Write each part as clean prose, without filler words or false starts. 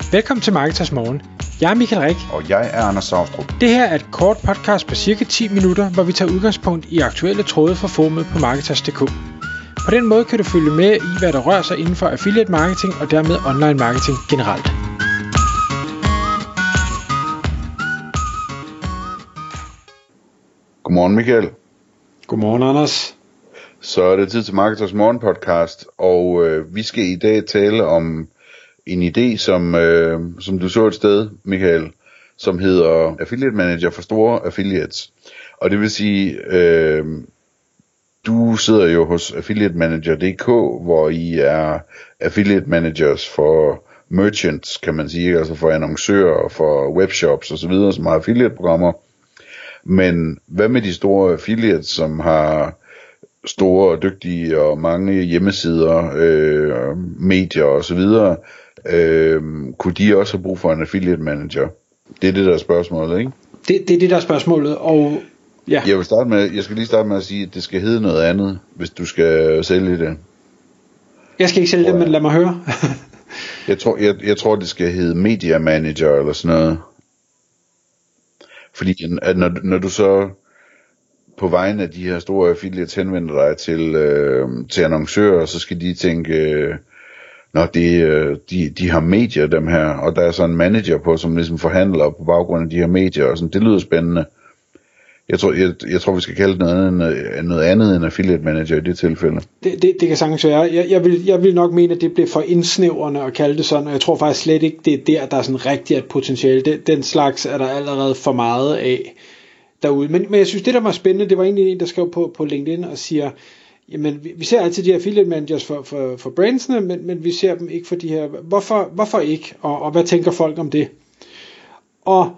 Velkommen til Marketers Morgen. Jeg er Michael Rik. Og jeg er Anders Saustrup. Det her er et kort podcast på cirka 10 minutter, hvor vi tager udgangspunkt i aktuelle tråde fra forumet på Marketers.dk. På den måde kan du følge med i, hvad der rører sig inden for affiliate marketing og dermed online marketing generelt. Godmorgen Michael. Godmorgen Anders. Så er det tid til Marketers Morgen podcast, og vi skal i dag tale om en idé, som du så et sted, Michael, som hedder Affiliate Manager for store affiliates. Og det vil sige, du sidder jo hos affiliatemanager.dk, hvor I er affiliate managers for merchants, kan man sige, altså for annoncører, for webshops osv., som har affiliate-programmer. Men hvad med de store affiliates, som har store og dygtige og mange hjemmesider, medier osv., kunne de også have brug for en affiliate manager? Det er det der er spørgsmålet, ikke? Det er det der er spørgsmålet, og ja. Jeg skal lige starte med at sige, at det skal hedde noget andet, hvis du skal sælge det. Jeg skal ikke sælge det, men lad mig høre. jeg tror det skal hedde Media Manager eller sådan noget. Fordi at når du så på vegne af de her store affiliates henvender dig til annoncører, så skal de tænke, de har medier, dem her, og der er så en manager på, som ligesom forhandler på baggrund af de her medier, og sådan. Det lyder spændende. Jeg tror vi skal kalde det noget andet end affiliate manager i det tilfælde. Det kan sagtens være. Jeg vil nok mene, at det bliver for indsnævrende at kalde det sådan, og jeg tror faktisk slet ikke, det er der er sådan rigtig et potentiale. Den slags er der allerede for meget af derude. Men jeg synes, det der var spændende, det var egentlig en, der skrev på LinkedIn og siger, jamen vi ser altid de her affiliate managers for brandsene, men vi ser dem ikke for de her. Hvorfor ikke? Og hvad tænker folk om det? Og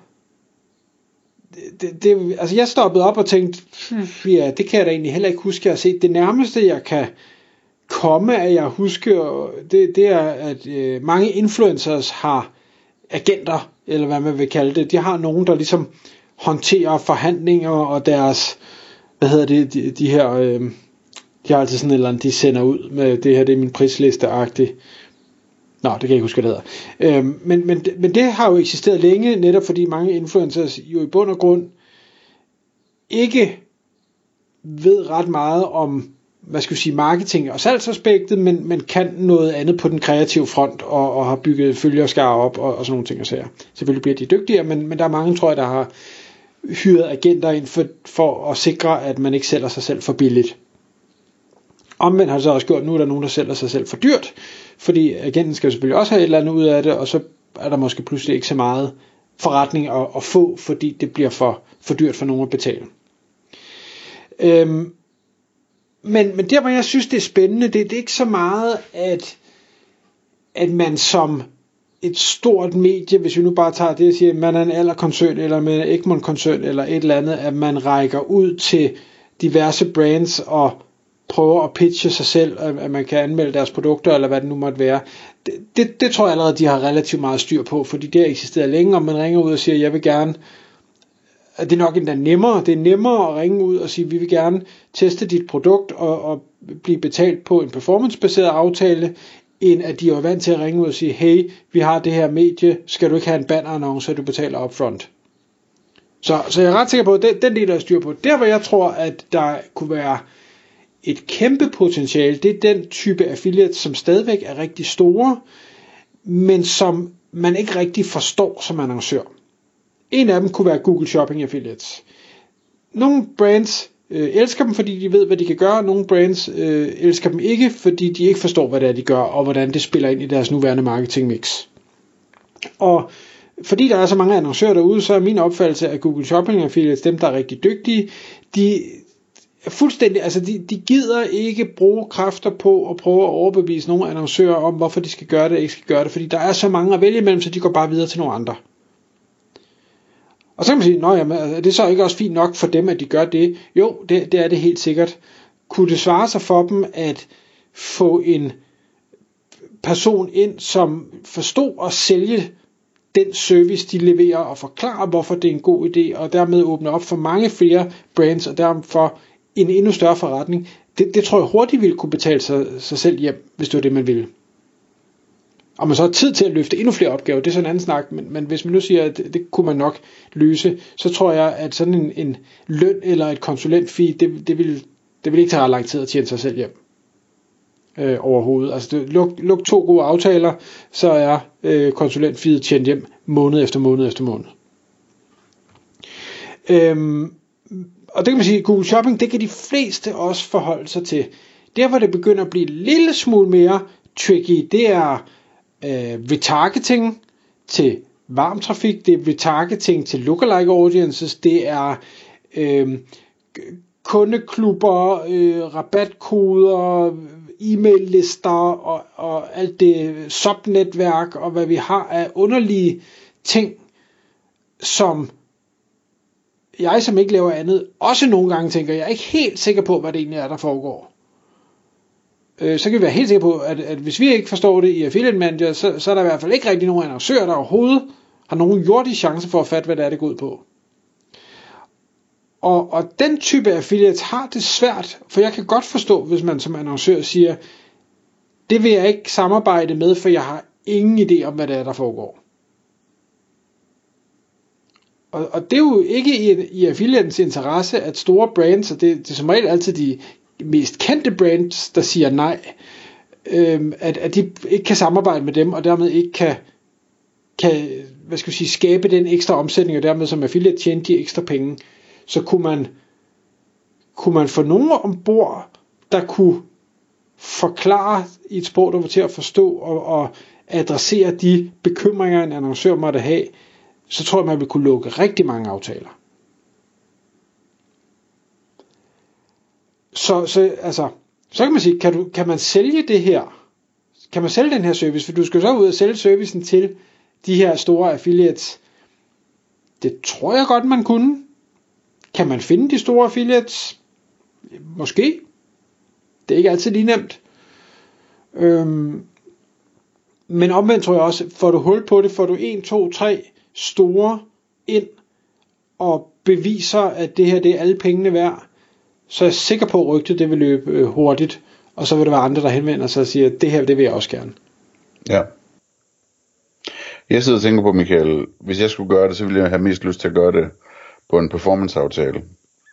altså jeg stoppede op og tænkte, ja, det kan jeg da egentlig heller ikke huske at have set. Det nærmeste jeg kan komme, at jeg husker, det er, at mange influencers har agenter, eller hvad man vil kalde det. De har nogen, der ligesom håndterer forhandlinger og deres, de her, de har altid sådan et eller andet, de sender ud med det her, det er min prisliste-agtigt. Nå, det kan jeg ikke huske, hvad det hedder. Men det har jo eksisteret længe, netop fordi mange influencers jo i bund og grund ikke ved ret meget om, marketing og salgsaspektet, men kan noget andet på den kreative front, og har bygget følgerskare op, og sådan nogle ting og sager. Selvfølgelig bliver de dygtigere, men der er mange, tror jeg, der har hyret agenter ind for at sikre, at man ikke sælger sig selv for billigt. Omvendt har det så også gjort, nu er der nogen, der sælger sig selv for dyrt, fordi agenten skal selvfølgelig også have et eller andet ud af det, og så er der måske pludselig ikke så meget forretning at få, fordi det bliver for dyrt for nogen at betale. Men der, hvor jeg synes, det er spændende, det er ikke så meget, at man som et stort medie, hvis vi nu bare tager det og siger, at man er en Aller-koncern, eller man er Egmont-koncern, eller et eller andet, at man rækker ud til diverse brands og prøver at pitche sig selv, at man kan anmelde deres produkter, eller hvad det nu måtte være. Det tror jeg allerede, de har relativt meget styr på, fordi det har eksisteret længe, og man ringer ud og siger, jeg vil gerne, det er nok endda nemmere, det er nemmere at ringe ud og sige, vi vil gerne teste dit produkt, og blive betalt på en performancebaseret aftale, end at de er vant til at ringe ud og sige, hey, vi har det her medie, skal du ikke have en bannerannonce, du betaler upfront? Så jeg er ret sikker på, at den del er styr på. Der, hvor jeg tror, at der kunne være et kæmpe potentiale, det er den type affiliates, som stadigvæk er rigtig store, men som man ikke rigtig forstår som annoncør. En af dem kunne være Google Shopping Affiliates. Nogle brands elsker dem, fordi de ved, hvad de kan gøre. Nogle brands elsker dem ikke, fordi de ikke forstår, hvad det er, de gør, og hvordan det spiller ind i deres nuværende marketingmix. Og fordi der er så mange annoncører derude, så er min opfattelse af Google Shopping Affiliates, dem der er rigtig dygtige, de fuldstændig, altså de gider ikke bruge kræfter på at prøve at overbevise nogle annoncører om, hvorfor de skal gøre det og ikke skal gøre det, fordi der er så mange at vælge imellem, så de går bare videre til nogle andre. Og så kan man sige, det er så ikke også fint nok for dem, at de gør det. Jo, det er det helt sikkert. Kunne det svare sig for dem at få en person ind, som forstod at sælge den service, de leverer, og forklare, hvorfor det er en god idé, og dermed åbne op for mange flere brands, og derfor en endnu større forretning. Det tror jeg hurtigt ville kunne betale sig selv hjem, hvis det var det, man ville. Om man så har tid til at løfte endnu flere opgaver, det er sådan en anden snak, men hvis man nu siger, at det kunne man nok løse, så tror jeg, at sådan en løn eller et konsulentfee, det vil ikke tage ret lang tid at tjene sig selv hjem overhovedet. Altså luk 2 gode aftaler, så er konsulentfeeet tjent hjem måned efter måned efter måned. Og det kan man sige, Google Shopping, det kan de fleste også forholde sig til. Der hvor det begynder at blive en lille smule mere tricky, det er retargeting til varm trafik, det er retargeting til lookalike audiences, det er kundeklubber, rabatkoder, e-mail-lister og alt det subnetværk og hvad vi har af underlige ting, som jeg som ikke laver andet, også nogle gange tænker, jeg er ikke helt sikker på, hvad det egentlig er, der foregår. Så kan vi være helt sikre på, at hvis vi ikke forstår det i Affiliate Manager, så er der i hvert fald ikke rigtig nogen annoncører, der overhovedet har nogen jordig chance for at fatte, hvad det er, det går ud på. Og den type affiliates har det svært, for jeg kan godt forstå, hvis man som annoncør siger, det vil jeg ikke samarbejde med, for jeg har ingen idé om, hvad det er, der foregår. Og det er jo ikke i affiliatens interesse, at store brands, og det er som regel altid de mest kendte brands, der siger nej, at de ikke kan samarbejde med dem, og dermed ikke kan hvad skal jeg sige, skabe den ekstra omsætning, og dermed som affiliate tjene de ekstra penge. Så kunne man få nogen ombord, der kunne forklare i et sprog, der var til at forstå og adressere de bekymringer, en annoncør måtte have, så tror jeg, man vil kunne lukke rigtig mange aftaler. Så kan man sige, kan man sælge det her? Kan man sælge den her service? For du skal så ud og sælge servicen til de her store affiliates. Det tror jeg godt, man kunne. Kan man finde de store affiliates? Måske. Det er ikke altid lige nemt. Men omvendt tror jeg også, får du hul på det, får du 1, 2, 3 store ind og beviser, at det her det er alle pengene værd, så er jeg sikker på, at rygtet det vil løbe hurtigt, og så vil der være andre, der henvender sig og siger, at det her, det vil jeg også gerne. Ja. Jeg sidder og tænker på, Michael, hvis jeg skulle gøre det, så ville jeg have mest lyst til at gøre det på en performance-aftale.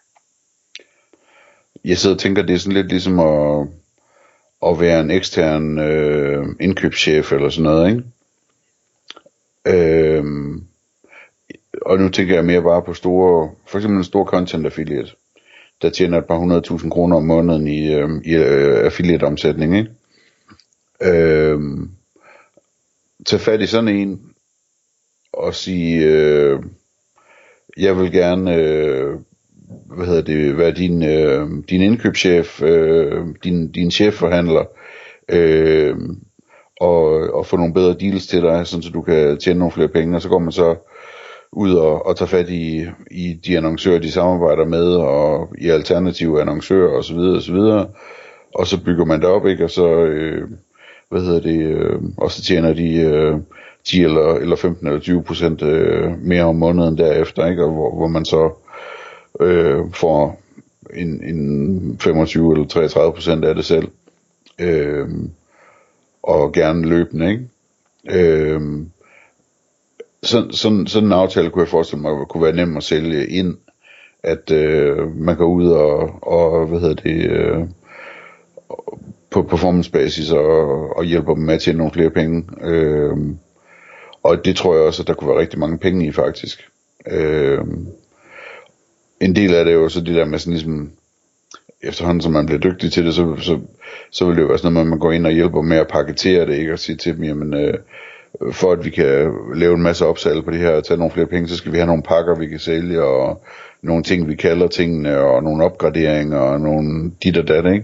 Jeg sidder og tænker, det er sådan lidt ligesom at være en ekstern indkøbschef eller sådan noget, ikke? Og nu tænker jeg mere bare på store, for eksempel en stor content affiliate, der tjener et par 100.000 kroner om måneden i affiliate omsætning, ikke? Tag fat i sådan en og sige, jeg vil gerne være din indkøbschef, din chefforhandler, og få nogle bedre deals til dig, sådan så du kan tjene nogle flere penge, og så går man så ud og tager fat i de annoncører, de samarbejder med, og i alternative annoncører osv. Og så bygger man det op, ikke? Og så og så tjener de 10 eller 15 eller 20% mere om måneden derefter, ikke? Og hvor man så får en 25 eller 33% af det selv, og gerne løbende, ikke? Sådan en aftale kunne jeg forestille mig kunne være nem at sælge ind, at man går ud og på performance basis og hjælper dem med at tjene nogle flere penge, og det tror jeg også, at der kunne være rigtig mange penge i faktisk. En del af det er jo så det der med sådan ligesom, efterhånden som man bliver dygtig til det, så vil det jo være sådan noget, at man går ind og hjælper med at paketere det, ikke? Og sige til dem, jamen for at vi kan lave en masse opsalg på det her og tage nogle flere penge, så skal vi have nogle pakker, vi kan sælge, og nogle ting, vi kalder tingene, og nogle opgraderinger, og nogle dit og dat, ikke?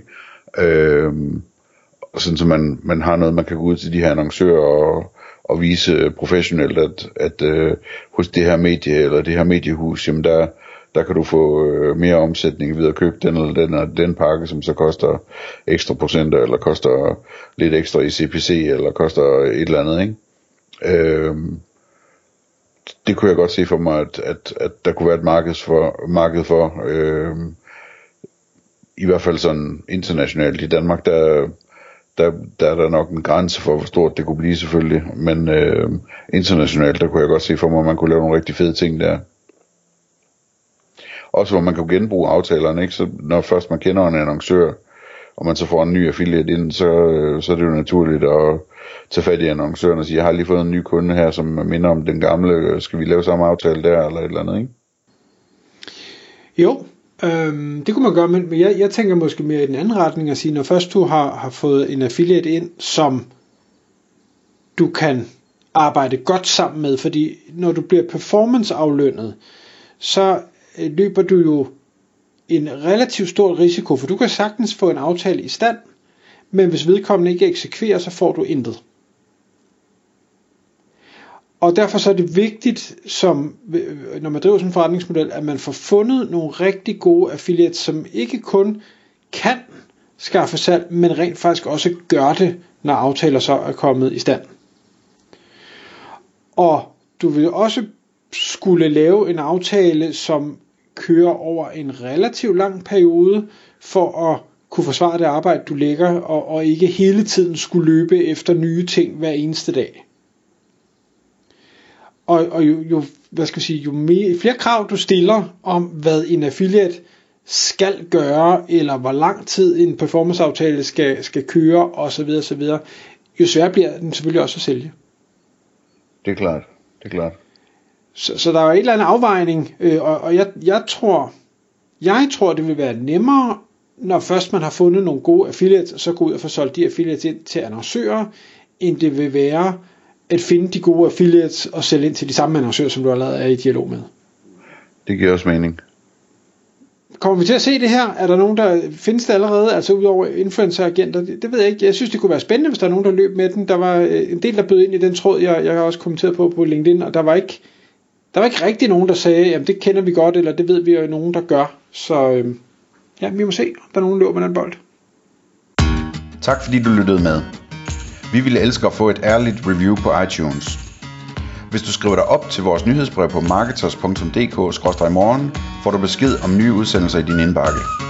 Og sådan så man har noget, man kan gå ud til de her annoncører og vise professionelt, at hos det her medie, eller det her mediehus, jamen der kan du få mere omsætning ved at købe den eller den pakke, som så koster ekstra procenter, eller koster lidt ekstra i CPC, eller koster et eller andet, ikke? Det kunne jeg godt se for mig, at der kunne være et marked for i hvert fald sådan internationalt. I Danmark, der er der nok en grænse for, hvor stort det kunne blive selvfølgelig. Men internationalt, der kunne jeg godt se for mig, at man kunne lave nogle rigtig fede ting der. Også hvor man kan genbruge aftalerne, ikke? Så når først man kender en annoncør, og man så får en ny affiliate ind, så er det jo naturligt at tage fat i annoncøren og sige, jeg har lige fået en ny kunde her, som minder om den gamle, skal vi lave samme aftale der, eller et eller andet, ikke? Jo, det kunne man gøre, men jeg tænker måske mere i den anden retning at sige, når først du har fået en affiliate ind, som du kan arbejde godt sammen med, fordi når du bliver performance-aflønnet, så løber du jo en relativt stor risiko, for du kan sagtens få en aftale i stand, men hvis vedkommende ikke eksekverer, så får du intet. Og derfor så er det vigtigt, når man driver sådan en forretningsmodel, at man får fundet nogle rigtig gode affiliates, som ikke kun kan skaffe salg, men rent faktisk også gør det, når aftaler så er kommet i stand. Og du vil også skulle lave en aftale, som kører over en relativt lang periode, for at kunne forsvare det arbejde, du lægger, og ikke hele tiden skulle løbe efter nye ting hver eneste dag. Og jo flere krav du stiller om, hvad en affiliate skal gøre, eller hvor lang tid en performanceaftale skal køre, osv., jo sværere bliver den selvfølgelig også at sælge. Det er klart. Så der er jo et eller andet afvejning, og jeg tror, det vil være nemmere, når først man har fundet nogle gode affiliates, så gå ud og få solgt de affiliates ind til annoncører, end det vil være at finde de gode affiliates og sælge ind til de samme annoncører, som du allerede er i dialog med. Det giver også mening. Kommer vi til at se det her? Er der nogen, der findes det allerede, altså udover influencer-agenter? Det ved jeg ikke. Jeg synes, det kunne være spændende, hvis der er nogen, der løb med den. Der var en del, der bød ind i den tråd, jeg har også kommenteret på LinkedIn, og der var ikke rigtig nogen, der sagde, jamen det kender vi godt, eller det ved vi jo nogen, der gør. Så vi må se, om der er nogen, der løber med den bold. Tak fordi du lyttede med. Vi ville elske at få et ærligt review på iTunes. Hvis du skriver dig op til vores nyhedsbrev på marketers.dk/morgen, får du besked om nye udsendelser i din indbakke.